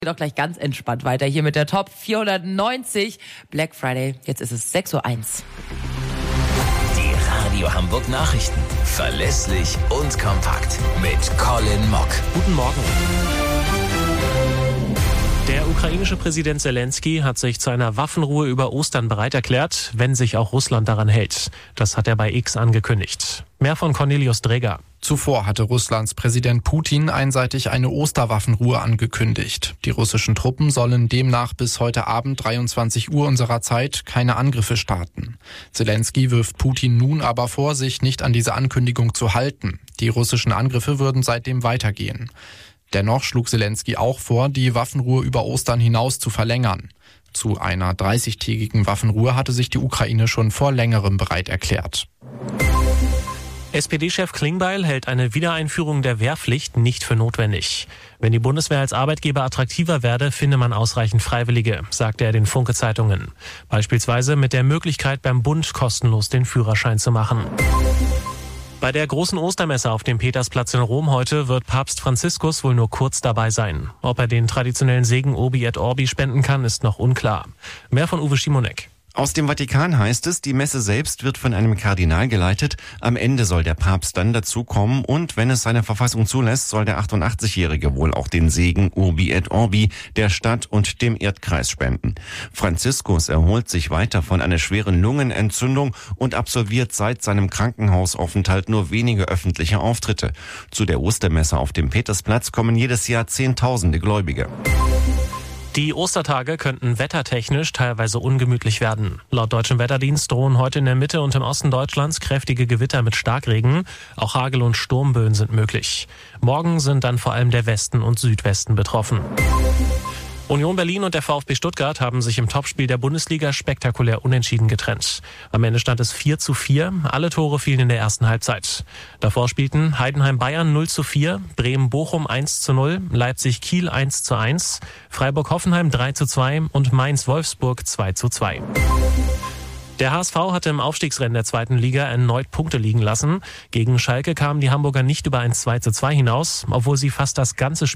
Geht auch gleich ganz entspannt weiter hier mit der Top 490 Black Friday. Jetzt ist es 6:01 Uhr. Die Radio Hamburg Nachrichten. Verlässlich und kompakt. Mit Colin Mock. Guten Morgen. Der ukrainische Präsident Zelensky hat sich zu einer Waffenruhe über Ostern bereit erklärt, wenn sich auch Russland daran hält. Das hat er bei X angekündigt. Mehr von Cornelius Dreger. Zuvor hatte Russlands Präsident Putin einseitig eine Osterwaffenruhe angekündigt. Die russischen Truppen sollen demnach bis heute Abend 23 Uhr unserer Zeit keine Angriffe starten. Zelensky wirft Putin nun aber vor, sich nicht an diese Ankündigung zu halten. Die russischen Angriffe würden seitdem weitergehen. Dennoch schlug Zelensky auch vor, die Waffenruhe über Ostern hinaus zu verlängern. Zu einer 30-tägigen Waffenruhe hatte sich die Ukraine schon vor längerem bereit erklärt. SPD-Chef Klingbeil hält eine Wiedereinführung der Wehrpflicht nicht für notwendig. Wenn die Bundeswehr als Arbeitgeber attraktiver werde, finde man ausreichend Freiwillige, sagte er den Funke-Zeitungen. Beispielsweise mit der Möglichkeit, beim Bund kostenlos den Führerschein zu machen. Bei der großen Ostermesse auf dem Petersplatz in Rom heute wird Papst Franziskus wohl nur kurz dabei sein. Ob er den traditionellen Segen Urbi et Orbi spenden kann, ist noch unklar. Mehr von Uwe Schimonek. Aus dem Vatikan heißt es, die Messe selbst wird von einem Kardinal geleitet. Am Ende soll der Papst dann dazukommen und wenn es seine Verfassung zulässt, soll der 88-Jährige wohl auch den Segen Urbi et Orbi der Stadt und dem Erdkreis spenden. Franziskus erholt sich weiter von einer schweren Lungenentzündung und absolviert seit seinem Krankenhausaufenthalt nur wenige öffentliche Auftritte. Zu der Ostermesse auf dem Petersplatz kommen jedes Jahr Zehntausende Gläubige. Die Ostertage könnten wettertechnisch teilweise ungemütlich werden. Laut deutschem Wetterdienst drohen heute in der Mitte und im Osten Deutschlands kräftige Gewitter mit Starkregen. Auch Hagel- und Sturmböen sind möglich. Morgen sind dann vor allem der Westen und Südwesten betroffen. Union Berlin und der VfB Stuttgart haben sich im Topspiel der Bundesliga spektakulär unentschieden getrennt. Am Ende stand es 4:4. Alle Tore fielen in der ersten Halbzeit. Davor spielten Heidenheim-Bayern 0:4, Bremen-Bochum 1:0, Leipzig-Kiel 1:1, Freiburg-Hoffenheim 3:2 und Mainz-Wolfsburg 2:2. Der HSV hatte im Aufstiegsrennen der zweiten Liga erneut Punkte liegen lassen. Gegen Schalke kamen die Hamburger nicht über ein 2:2 hinaus, obwohl sie fast das ganze